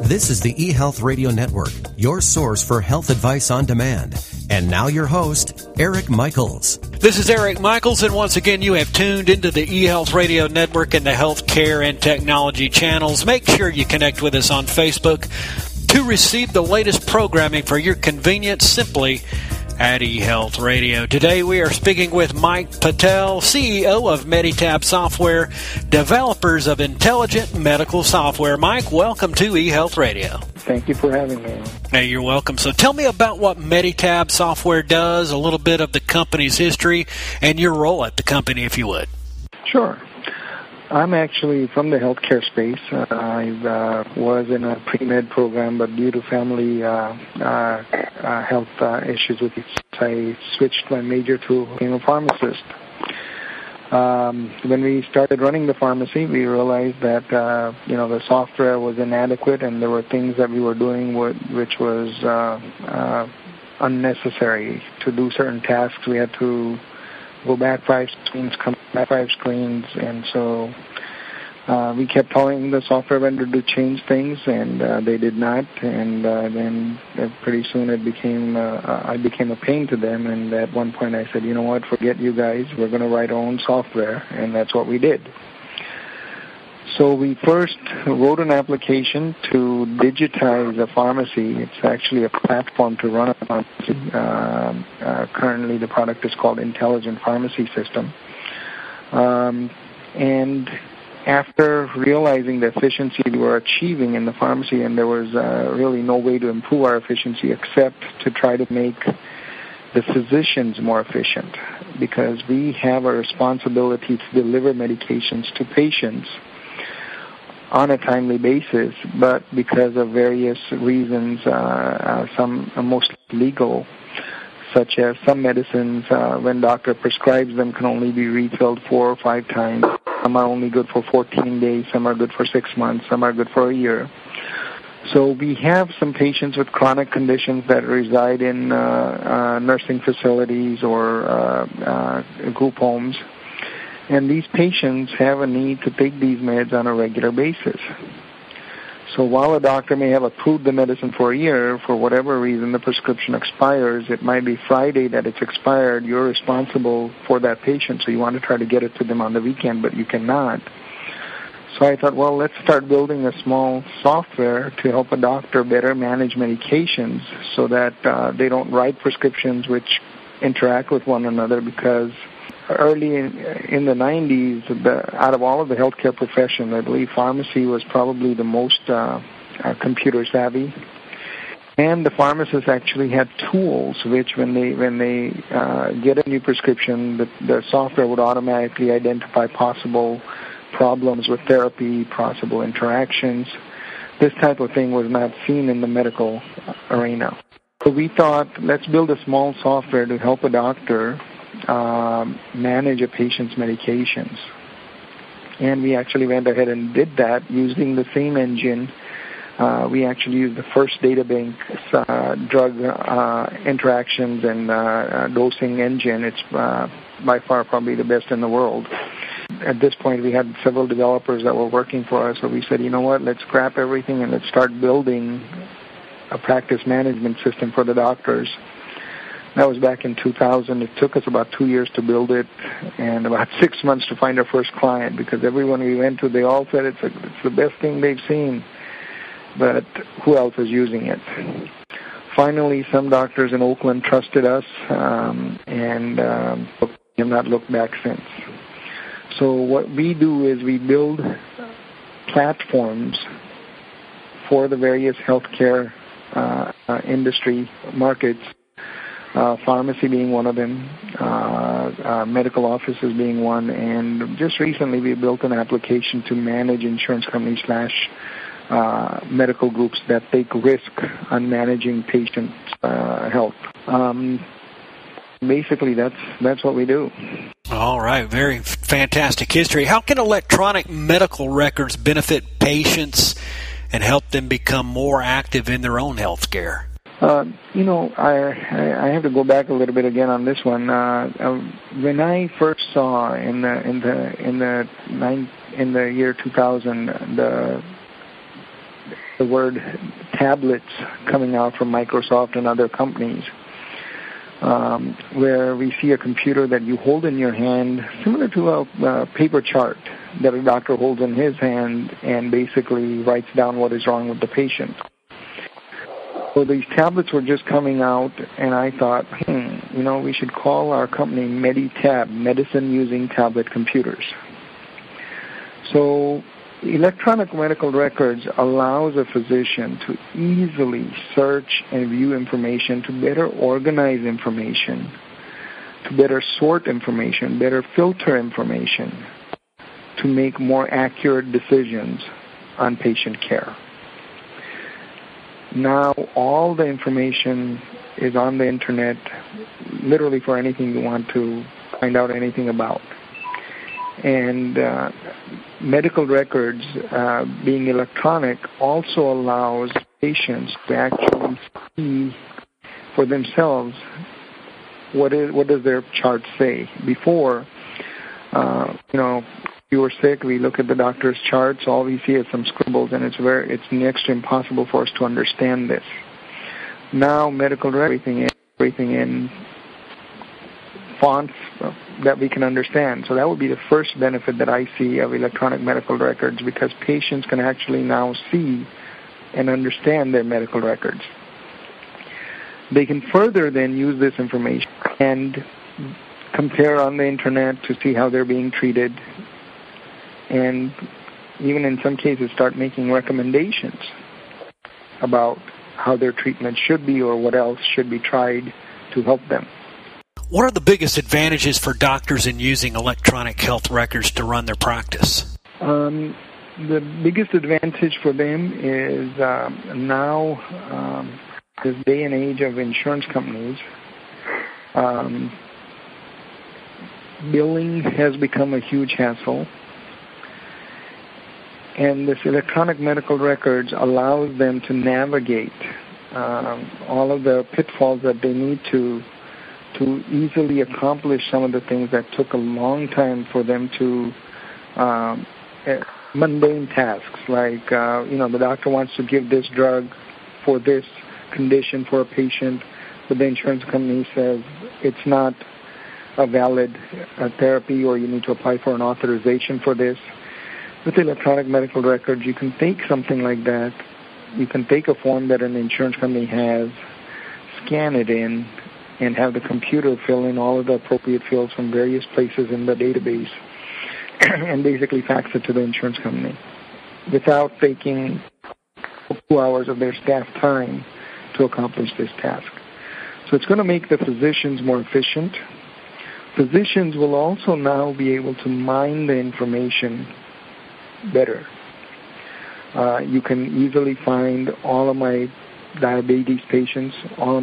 This is the eHealth Radio Network, your source for health advice on demand. And now your host, Eric Michaels. This is Eric Michaels, and once again, you have tuned into the eHealth Radio Network and the healthcare and technology channels. Make sure you connect with us on Facebook to receive the latest programming for your convenience simply at eHealth Radio. Today we are speaking with Mike Patel, CEO of Meditab Software, developers of intelligent medical software. Mike, welcome to eHealth Radio. Thank you for having me. Hey, you're welcome. So tell me about what Meditab Software does, a little bit of the company's history, and your role at the company, if you would. Sure. I'm actually from the healthcare space. I was in a pre-med program, but due to family health issues with it, I switched my major to being a pharmacist. When we started running the pharmacy, we realized that the software was inadequate, and there were things that we were doing which was unnecessary. To do certain tasks, we had to go back 5 screens, come back 5 screens, and so we kept telling the software vendor to change things, and they did not. And then pretty soon I became a pain to them. And at one point I said, you know what, forget you guys. We're going to write our own software, and that's what we did. So we first wrote an application to digitize a pharmacy. It's actually a platform to run a pharmacy. Currently the product is called Intelligent Pharmacy System. And after realizing the efficiency we were achieving in the pharmacy, and there was really no way to improve our efficiency except to try to make the physicians more efficient, because we have a responsibility to deliver medications to patients on a timely basis, but because of various reasons, some mostly legal, such as some medicines, when doctor prescribes them, can only be refilled 4 or 5 times. Some are only good for 14 days, some are good for 6 months, some are good for a year. So we have some patients with chronic conditions that reside in nursing facilities or group homes. And these patients have a need to take these meds on a regular basis. So while a doctor may have approved the medicine for a year, for whatever reason the prescription expires, it might be Friday that it's expired, you're responsible for that patient, so you want to try to get it to them on the weekend, but you cannot. So I thought, well, let's start building a small software to help a doctor better manage medications so that they don't write prescriptions which interact with one another, because early in the 90s, out of all of the healthcare profession, I believe pharmacy was probably the most computer savvy. And the pharmacists actually had tools which, when they get a new prescription, the software would automatically identify possible problems with therapy, possible interactions. This type of thing was not seen in the medical arena. So we thought, let's build a small software to help a doctor manage a patient's medications. And we actually went ahead and did that using the same engine. We actually used the First Databank drug interactions and dosing engine. It's by far probably the best in the world. At this point, we had several developers that were working for us, so we said, you know what, let's scrap everything and let's start building a practice management system for the doctors. That was back in 2000. It took us about 2 years to build it and about 6 months to find our first client, because everyone we went to, they all said it's the best thing they've seen, but who else is using it? Finally, some doctors in Oakland trusted us and have not looked back since. So what we do is we build platforms for the various healthcare industry markets, pharmacy being one of them, medical offices being one, and just recently we built an application to manage insurance companies / medical groups that take risk on managing patients' health. Basically, that's what we do. All right, very fantastic history. How can electronic medical records benefit patients and help them become more active in their own health care? I have to go back a little bit again on this one. When I first saw in the year 2000 the word tablets coming out from Microsoft and other companies, where we see a computer that you hold in your hand, similar to a paper chart that a doctor holds in his hand and basically writes down what is wrong with the patient. So these tablets were just coming out, and I thought, we should call our company MediTab, Medicine Using Tablet Computers. So electronic medical records allows a physician to easily search and view information, to better organize information, to better sort information, better filter information, to make more accurate decisions on patient care. Now all the information is on the internet, literally for anything you want to find out anything about. And medical records, being electronic, also allows patients to actually see for themselves what does their chart say. Before, if you were sick, we look at the doctor's charts, all we see is some scribbles, and it's next to impossible for us to understand this. Now medical records, everything in fonts that we can understand. So that would be the first benefit that I see of electronic medical records, because patients can actually now see and understand their medical records. They can further then use this information and compare on the internet to see how they're being treated, and even in some cases start making recommendations about how their treatment should be or what else should be tried to help them. What are the biggest advantages for doctors in using electronic health records to run their practice? The biggest advantage for them is now, this day and age of insurance companies, billing has become a huge hassle. And this electronic medical records allows them to navigate all of the pitfalls that they need to easily accomplish some of the things that took a long time for them to, mundane tasks like, the doctor wants to give this drug for this condition for a patient, but the insurance company says it's not a valid therapy, or you need to apply for an authorization for this. With electronic medical records, you can take something like that. You can take a form that an insurance company has, scan it in, and have the computer fill in all of the appropriate fields from various places in the database and basically fax it to the insurance company without taking 2 hours of their staff time to accomplish this task. So it's going to make the physicians more efficient. Physicians will also now be able to mine the information better. You can easily find all of my diabetes patients,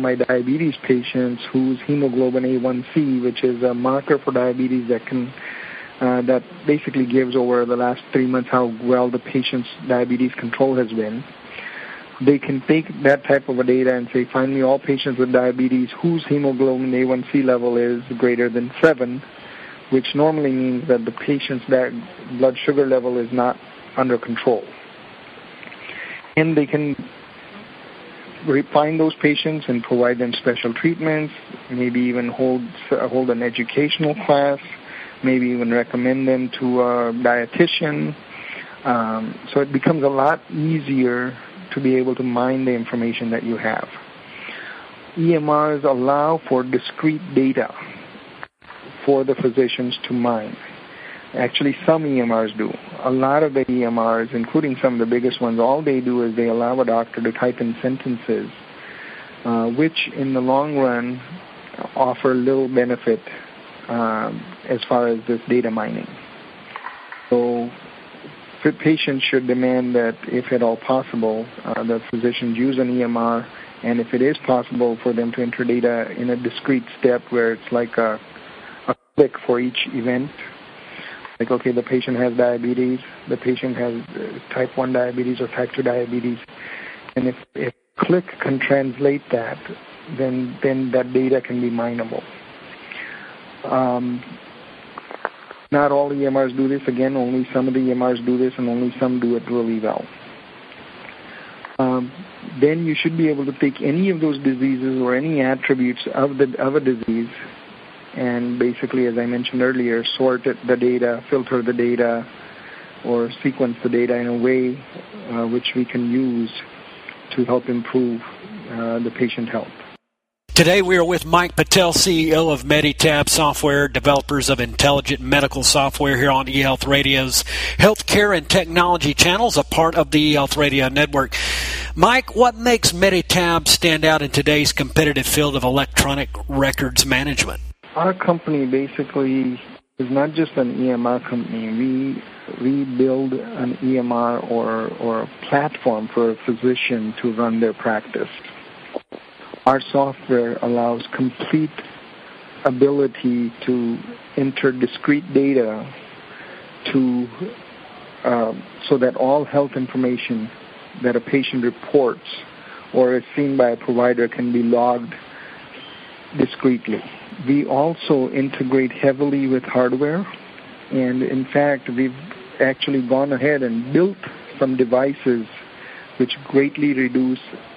whose hemoglobin A1C, which is a marker for diabetes that basically gives over the last 3 months how well the patient's diabetes control has been. They can take that type of a data and say, find me all patients with diabetes whose hemoglobin A1C level is greater than 7, which normally means that the patient's blood sugar level is not under control. And they can find those patients and provide them special treatments, maybe even hold an educational class, maybe even recommend them to a dietitian. So it becomes a lot easier to be able to mine the information that you have. EMRs allow for discrete data for the physicians to mine. Actually, some EMRs do. A lot of the EMRs, including some of the biggest ones, all they do is they allow a doctor to type in sentences, which in the long run offer little benefit as far as this data mining. So patients should demand that, if at all possible, the physicians use an EMR, and if it is possible for them to enter data in a discrete step where it's like a click for each event. Like, okay, the patient has diabetes, the patient has type 1 diabetes or type 2 diabetes, and if click can translate that, then that data can be mineable. Not all EMRs do this. Again, only some of the EMRs do this, and only some do it really well. then you should be able to take any of those diseases or any attributes of a disease and basically, as I mentioned earlier, sort the data, filter the data, or sequence the data in a way which we can use to help improve the patient health. Today we are with Mike Patel, CEO of Meditab Software, developers of intelligent medical software here on eHealth Radio's healthcare and technology channels, a part of the eHealth Radio Network. Mike, what makes Meditab stand out in today's competitive field of electronic records management? Our company basically is not just an EMR company. We build an EMR or a platform for a physician to run their practice. Our software allows complete ability to enter discrete data so that all health information that a patient reports or is seen by a provider can be logged discreetly. We also integrate heavily with hardware, and in fact, we've actually gone ahead and built some devices which greatly reduce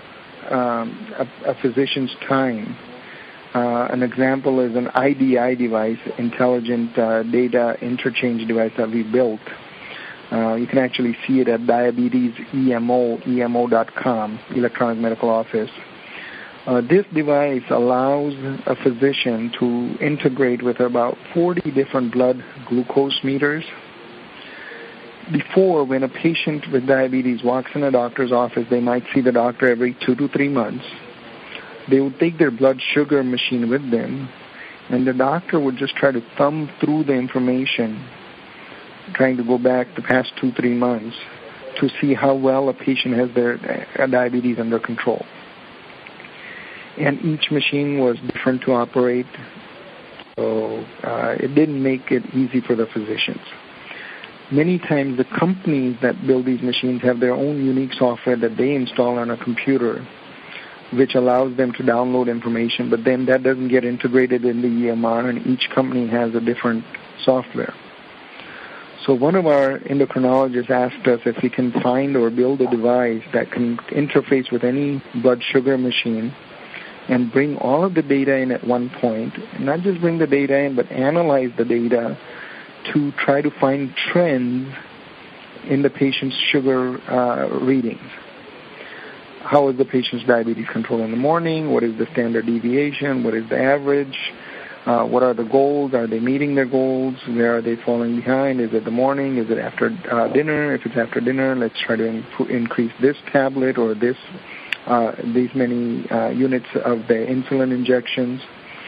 a physician's time. An example is an IDI device, Intelligent Data Interchange device that we built. You can actually see it at diabetesemo.com, Electronic Medical Office. This device allows a physician to integrate with about 40 different blood glucose meters. Before, when a patient with diabetes walks in a doctor's office, they might see the doctor every 2 to 3 months. They would take their blood sugar machine with them, and the doctor would just try to thumb through the information, trying to go back the past 2-3 months to see how well a patient has their diabetes under control. And each machine was different to operate, so it didn't make it easy for the physicians. Many times the companies that build these machines have their own unique software that they install on a computer, which allows them to download information, but then that doesn't get integrated in the EMR, and each company has a different software. So one of our endocrinologists asked us if we can find or build a device that can interface with any blood sugar machine and bring all of the data in at one point, and not just bring the data in, but analyze the data to try to find trends in the patient's sugar readings. How is the patient's diabetes control in the morning? What is the standard deviation? What is the average? What are the goals? Are they meeting their goals? Where are they falling behind? Is it the morning? Is it after dinner? If it's after dinner, let's try to increase this tablet or these many units of the insulin injections.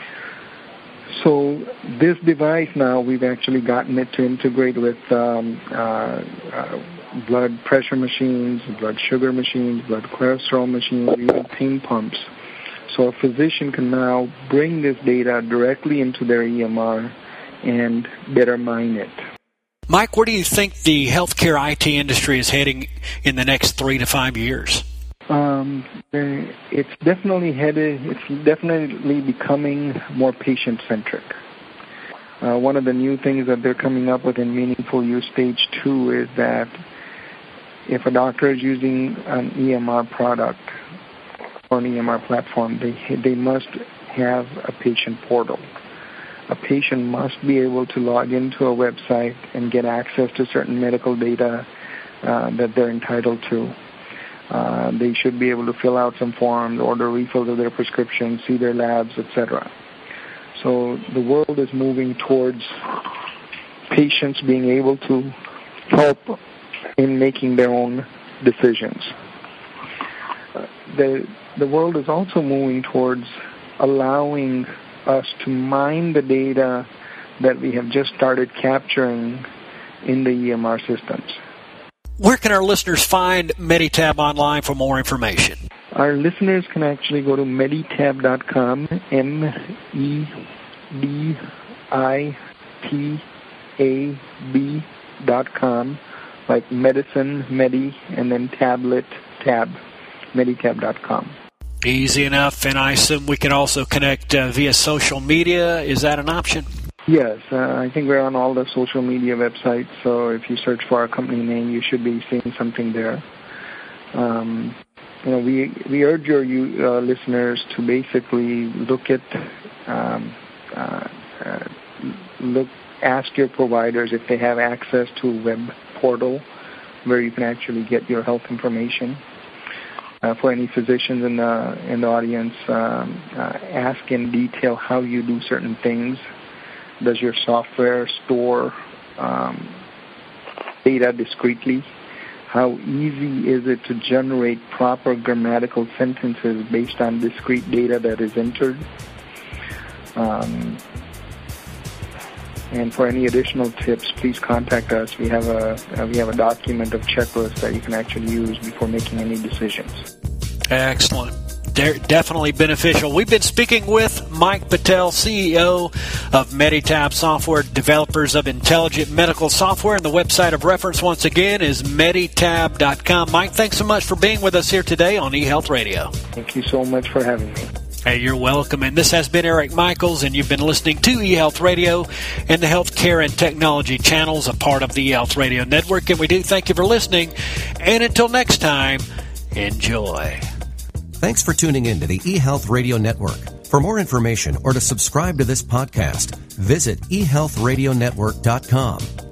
So this device now, we've actually gotten it to integrate with blood pressure machines, blood sugar machines, blood cholesterol machines, even pain pumps. So a physician can now bring this data directly into their EMR and better mine it. Mike, where do you think the healthcare IT industry is heading in the next 3 to 5 years? It's definitely becoming more patient-centric. One of the new things that they're coming up with in Meaningful Use Stage 2 is that if a doctor is using an EMR product or an EMR platform, they must have a patient portal. A patient must be able to log into a website and get access to certain medical data that they're entitled to. They should be able to fill out some forms, order refills of their prescriptions, see their labs, etc. So the world is moving towards patients being able to help in making their own decisions. The world is also moving towards allowing us to mine the data that we have just started capturing in the EMR systems. Where can our listeners find Meditab online for more information? Our listeners can actually go to meditab.com, meditab.com, like medicine, medi, and then tablet, tab, meditab.com. Easy enough, and I assume we can also connect via social media. Is that an option? Yes, I think we're on all the social media websites, so if you search for our company name, you should be seeing something there. we urge your listeners to basically ask your providers if they have access to a web portal where you can actually get your health information. For any physicians in the audience, ask in detail how you do certain things. Does your software store data discretely? How easy is it to generate proper grammatical sentences based on discrete data that is entered? And for any additional tips, please contact us. We have a document of checklists that you can actually use before making any decisions. Excellent. Definitely beneficial. We've been speaking with Mike Patel, CEO of Meditab Software, developers of intelligent medical software, and the website of reference once again is Meditab.com. Mike, thanks so much for being with us here today on eHealth Radio. Thank you so much for having me. Hey, you're welcome. And this has been Eric Michaels, and you've been listening to eHealth Radio and the Healthcare and Technology channels, a part of the eHealth Radio Network. And we do thank you for listening. And until next time, enjoy. Thanks for tuning in to the eHealth Radio Network. For more information or to subscribe to this podcast, visit eHealthRadioNetwork.com.